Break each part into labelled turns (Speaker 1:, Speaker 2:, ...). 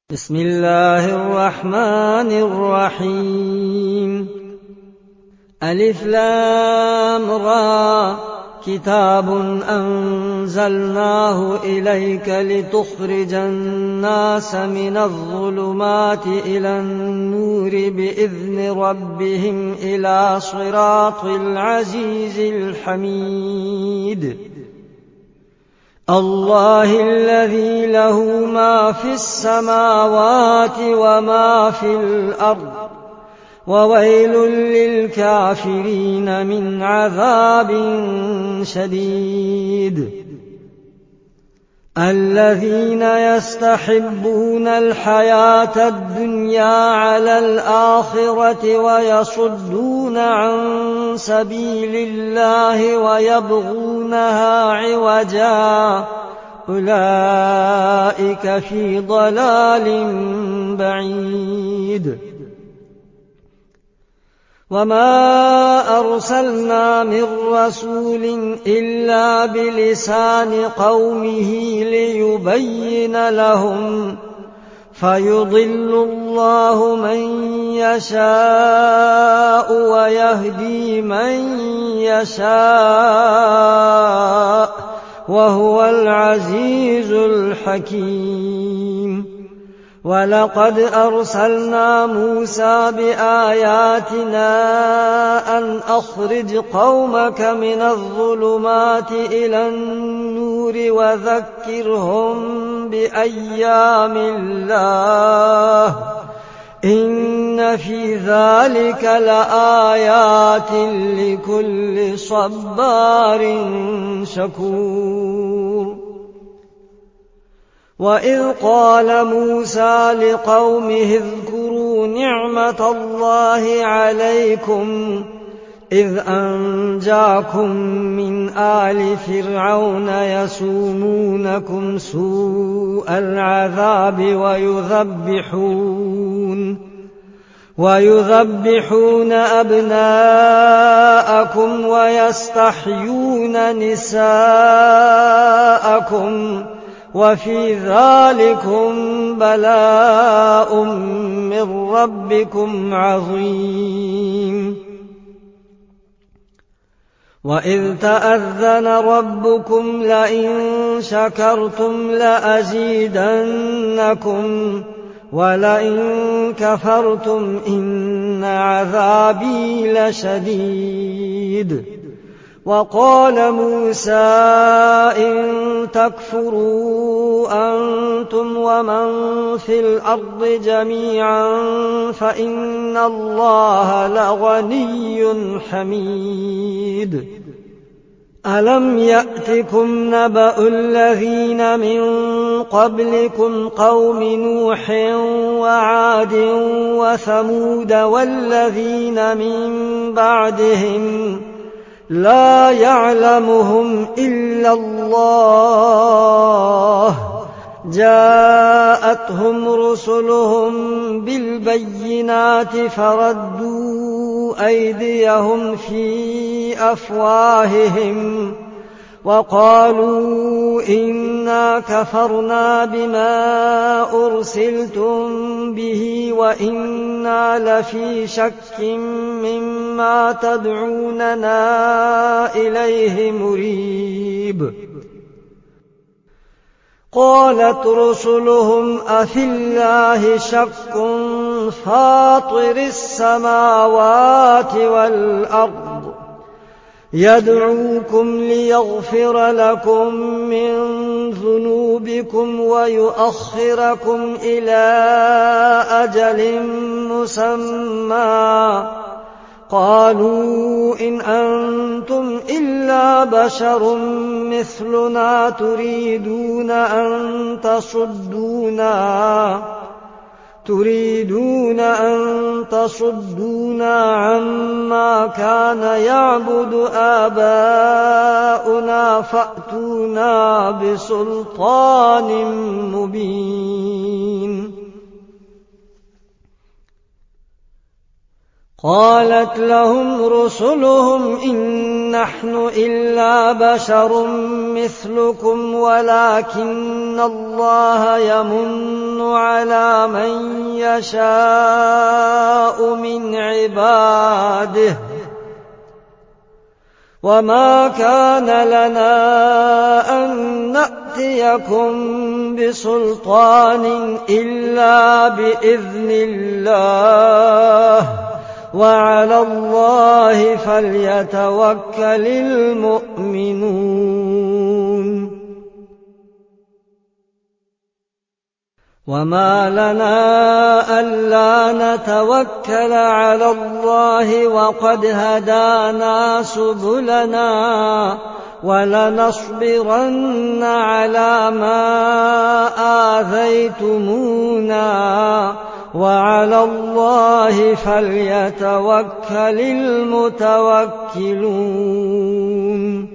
Speaker 1: بسم الله الرحمن الرحيم. ألف لام را كتاب أنزلناه إليك لتخرج الناس من الظلمات إلى النور بإذن ربهم إلى صراط العزيز الحميد. الله الذي له ما في السماوات وما في الأرض وويل للكافرين من عذاب شديد. الذين يستحبون الحياة الدنيا على الآخرة ويصدون عن سبيل الله ويبغونها عوجا أولئك في ضلال بعيد. وما أرسلنا من رسول إلا بلسان قومه ليبين لهم فيضل الله من يشاء ويهدي من يشاء وهو العزيز الحكيم. ولقد أرسلنا موسى بآياتنا أن أخرج قومك من الظلمات إلى النور وذكرهم بأيام الله إن في ذلك لآيات لكل صبار شكور. وإذ قال موسى لقومه اذكروا نعمة الله عليكم إذ أنجاكم من آل فرعون يسومونكم سوء العذاب ويذبحون أبناءكم ويستحيون نساءكم وفي ذلكم بلاء من ربكم عظيم. وإذ تأذن ربكم لئن شكرتم لأزيدنكم ولئن كفرتم إن عذابي لشديد. وقال موسى إن تكفروا أنتم ومن في الأرض جميعا فإن الله لغني حميد. ألم يأتكم نبأ الذين من قبلكم قوم نوح وعاد وثمود والذين من بعدهم لا يعلمهم إلا الله جاءتهم رسلهم بالبينات فردوا أيديهم في أفواههم وقالوا إنا كفرنا بما أرسلتم به وإنا لفي شك مما تدعوننا إليه مريب. قالت رسلهم أفي الله شك فاطر السماوات والأرض يدعوكم ليغفر لكم من ذنوبكم ويؤخركم إلى أجل مسمى قالوا إن أنتم إلا بشر مثلنا تريدون أن تصدونا عما كان يعبد آباؤنا فأتونا بسلطان مبين. قالت لهم رسلهم إن نحن إلا بشر مثلكم ولكن الله يمن على من يشاء من عباده وما كان لنا أن نأتيكم بسلطان إلا بإذن الله وعلى الله فليتوكل المؤمنون وما لنا ألا نتوكل على الله وقد هدانا سبلنا ولنصبرن على ما آذيتمونا وعلى الله فليتوكل المتوكلون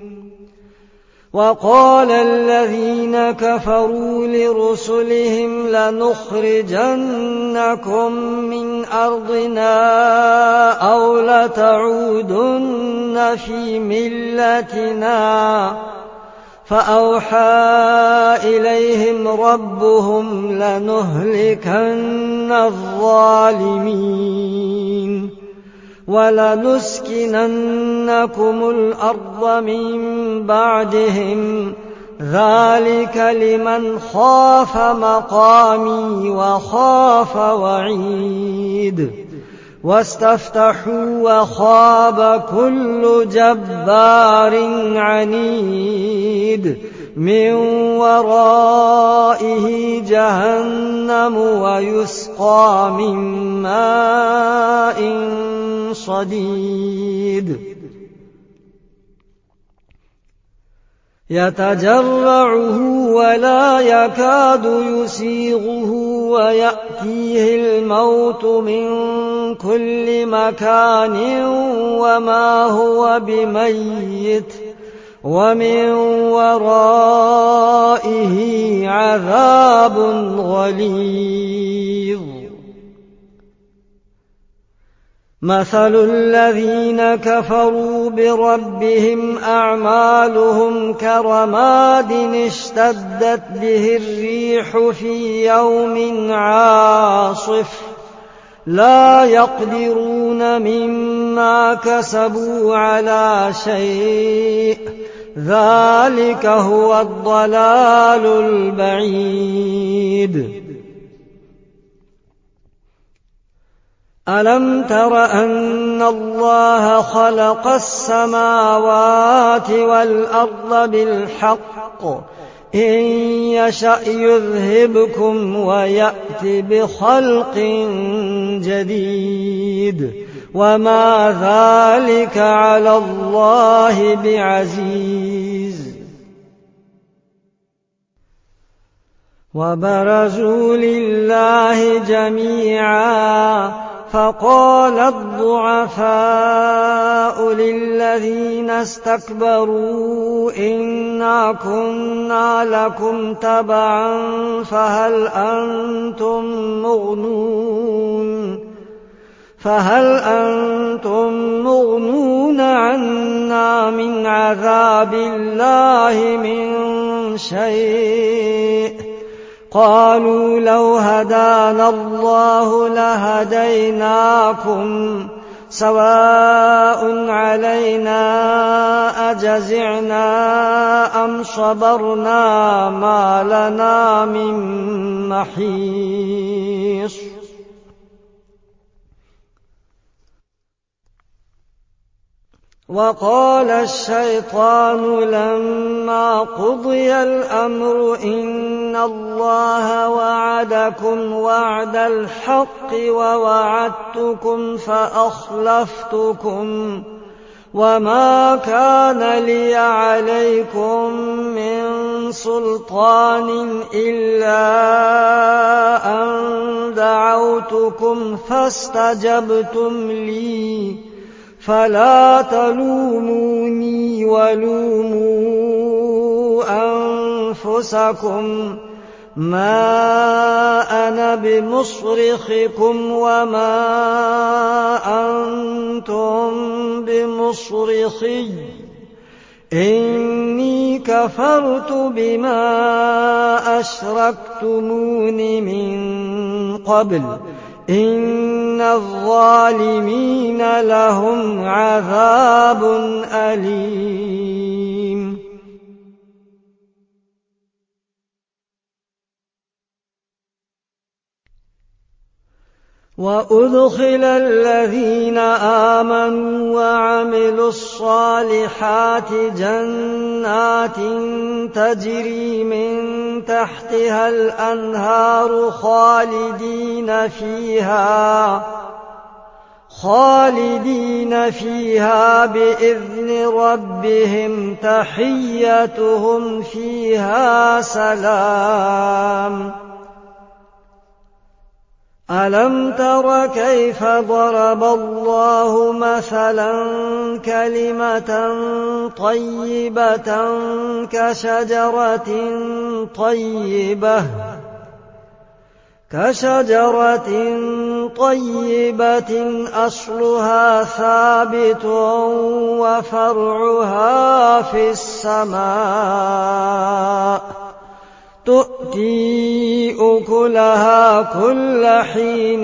Speaker 1: وقال الذين كفروا لرسلهم لنخرجنكم من أرضنا أو لتعودن في ملتنا فأوحى إليهم ربهم لنهلكن الظالمين ولنسكننكم الأرض من بعدهم ذلك لمن خاف مقامي وخاف وعيد واستفتحوا وخاب كل جبار عنيد من ورائه جهنم ويسقى من ماء صديد يتجرعه ولا يكاد يسيغه ويأتيه الموت من كل مكان وما هو بميت ومن ورائه عذاب غليظ مثل الذين كفروا بربهم أعمالهم كرماد اشتدت به الريح في يوم عاصف لا يقدرون مما كسبوا على شيء ذلك هو الضلال البعيد ألم تر أن الله خلق السماوات والأرض بالحق إن يشأ يذهبكم ويأت بخلق جديد وما ذلك على الله بعزيز وبرزوا لله جميعا فقال الضعفاء للذين استكبروا إنا كنا لكم تبعا فهل أنتم مغنون عنا من عذاب الله من شيء قالوا لو هدانا الله لهديناكم سواء علينا أجزعنا أم صبرنا ما لنا من محيص وقال الشيطان لما قضي الأمر إن الله وعدكم وعد الحق ووعدتكم فأخلفتكم وما كان لي عليكم من سلطان إلا أن دعوتكم فاستجبتم لي فلا تلوموني ولوموا أنفسكم ما أنا بمصرخكم وما أنتم بمصرخي إني كفرت بما أشركتمون من قبل إن الظالمين لهم عذاب أليم. وأدخل الذين آمنوا وعملوا الصالحات جنات تجري من تحتها الأنهار خالدين فيها بإذن ربهم تحيتهم فيها سلام. ألم تر كيف ضرب الله مثلا كلمة طيبة كشجرة طيبة أصلها ثابت وفرعها في السماء تؤتي أكلها كل حين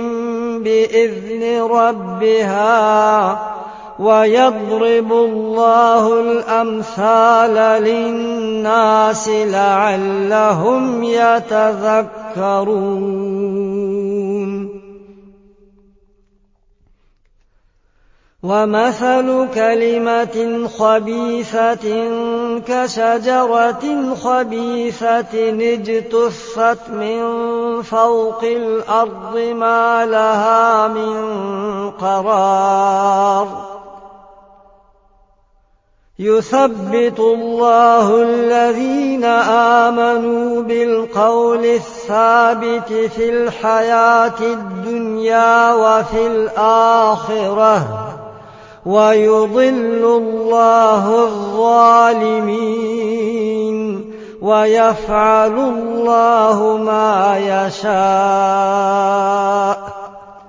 Speaker 1: بإذن ربها ويضرب الله الأمثال للناس لعلهم يتذكرون. ومثل كلمة خبيثة كشجرة خبيثة اجتثت من فوق الأرض ما لها من قرار. يثبت الله الذين آمنوا بالقول الثابت في الحياة الدنيا وفي الآخرة ويضل الله الظالمين ويفعل الله ما يشاء.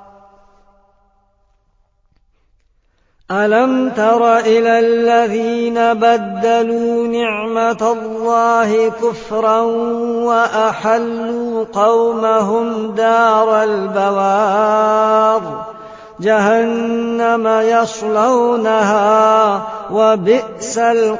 Speaker 1: ألم تر إلى الذين بدلوا نعمة الله كفرا وأحلوا قومهم دار البوار جهنم يصلونها وبئس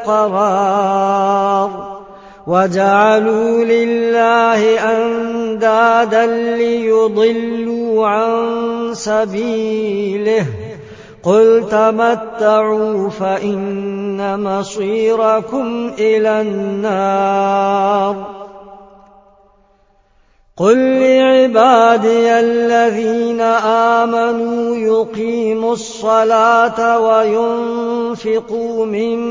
Speaker 1: القرار. وجعلوا لله أندادا ليضلوا عن سبيله قل تمتعوا فإن مصيركم إلى النار. قل لعبادي الذين آمنوا يقيموا الصلاة وينفقوا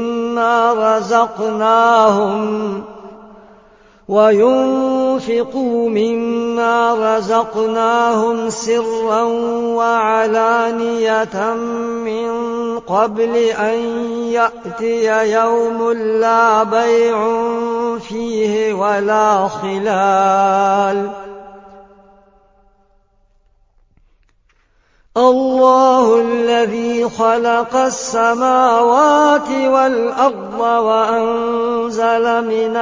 Speaker 1: مما رزقناهم سرا وعلانية من قبل أن يأتي يوم لا بيع فيه ولا خلال. الله الذي خلق السماوات والأرض وأنزل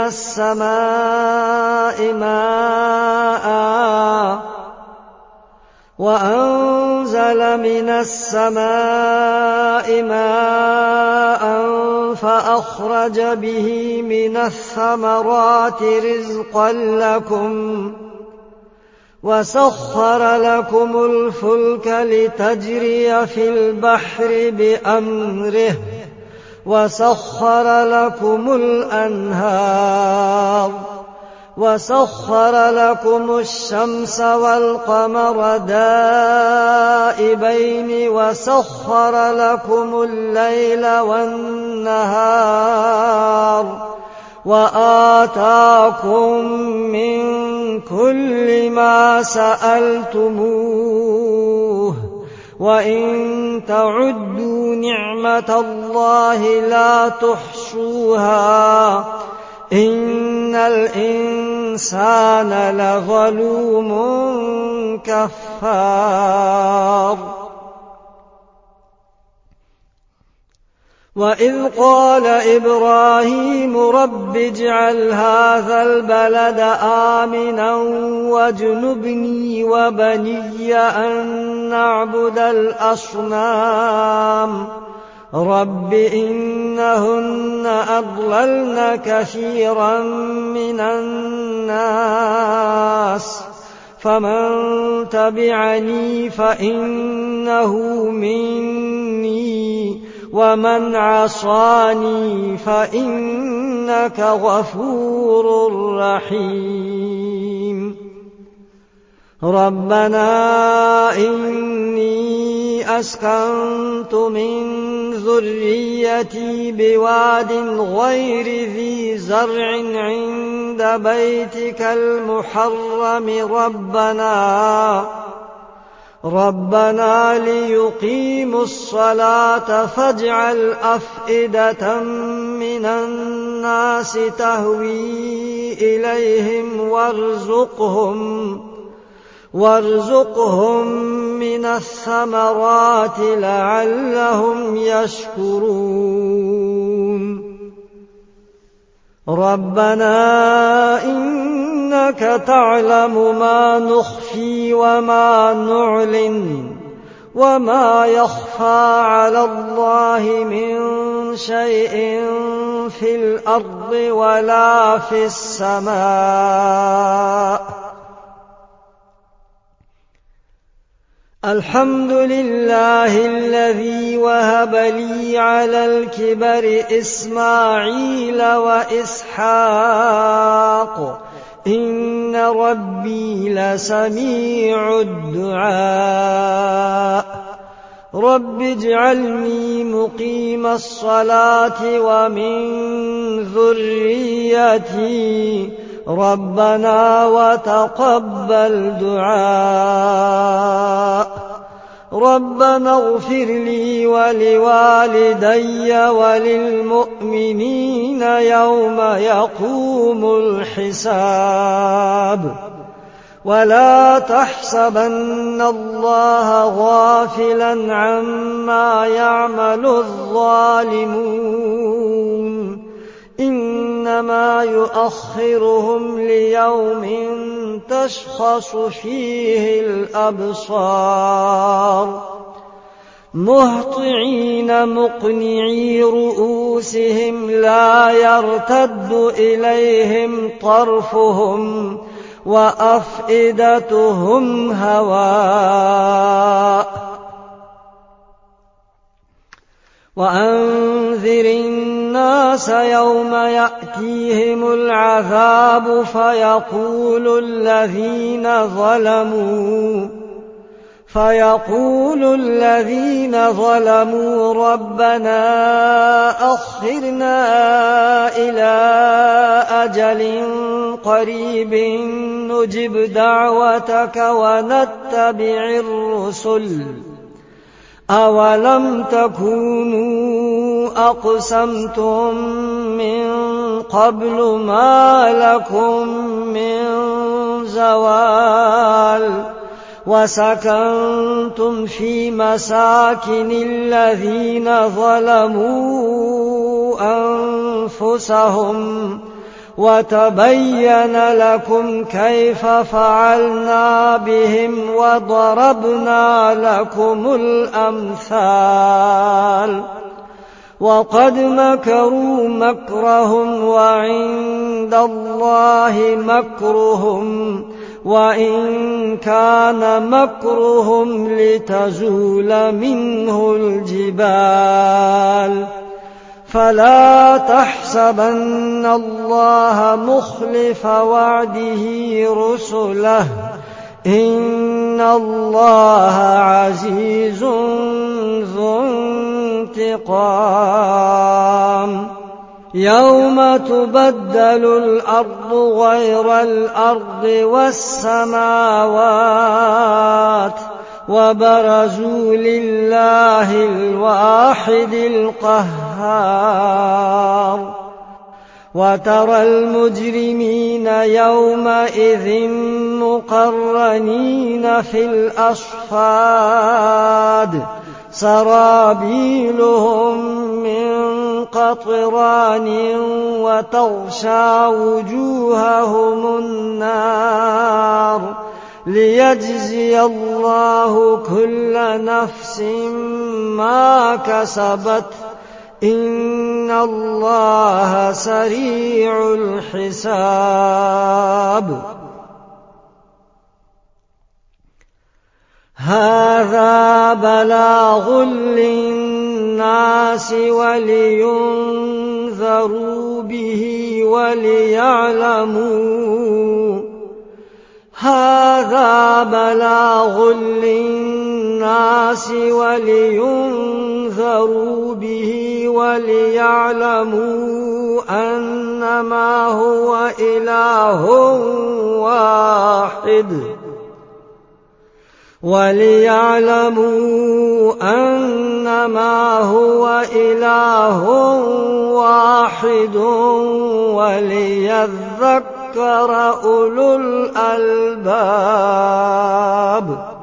Speaker 1: من السماء ماء فأخرج به من الثمرات رزقا لكم وسخر لكم الفلك لتجري في البحر بأمره وسخر لكم الأنهار وسخر لكم الشمس والقمر دائبين وسخر لكم الليل والنهار وآتاكم من كل ما سألتموه وإن تعدوا نعمة الله لا تحصوها إن الإنسان الإنسان لظلوم كفار وإذ قال إبراهيم رب اجعل هذا البلد آمنا واجنبني وبني أن نعبد الأصنام رب إنهن أضللن كثيرا من الناس فمن تبعني فإنه مني ومن عصاني فإنك غفور رحيم ربنا إني أسكنت من ذريتي بواد غير ذي زرع عند بيتك المحرم ربنا ليقيموا الصلاة فاجعل أفئدة من الناس تهوي إليهم وارزقهم من الثمرات لعلهم يشكرون ربنا إنك تعلم ما نخفي وما نعلن وما يخفى على الله من شيء في الأرض ولا في السماء الحمد لله الذي وهب لي على الكبر إسماعيل وإسحاق إن ربي لسميع الدعاء رب اجعلني مقيم الصلاة ومن ذريتي ربنا وتقبل دعاء ربنا اغفر لي ولوالدي وللمؤمنين يوم يقوم الحساب ولا تحسبن الله غافلا عما يعمل الظالمون إنما يؤخرهم ليوم تشخص فيه الأبصار مهطعين مقنعي رؤوسهم لا يرتد إليهم طرفهم وأفئدتهم هواء وأنذر الناس يوم يأتيهم العذاب فيقول الذين ظلموا ربنا أخرنا إلى أجل قريب نجب دعوتك ونتبع الرسل أولم تكونوا أقسمتم من قبل ما لكم من زوال وسكنتم في مساكن الذين ظلموا أنفسهم وتبين لكم كيف فعلنا بهم وضربنا لكم الأمثال وقد مكروا مكرهم وعند الله مكرهم وإن كان مكرهم لتزول منه الجبال فلا تحسبن الله مخلف وعده رسله إن الله عزيز ذو انتقام يوم تبدل الأرض غير الأرض والسماوات وبرزوا لله الواحد القهار وترى المجرمين يومئذ مقرنين في الأصفاد سرابيلهم من قطران وتغشى وجوههم النار ليجزي الله كل نفس ما كسبت إن الله سريع الحساب. هذا بلاغ للناس ولينذروا به وليعلموا أنما هو إله واحد وليذكر أولو الألباب.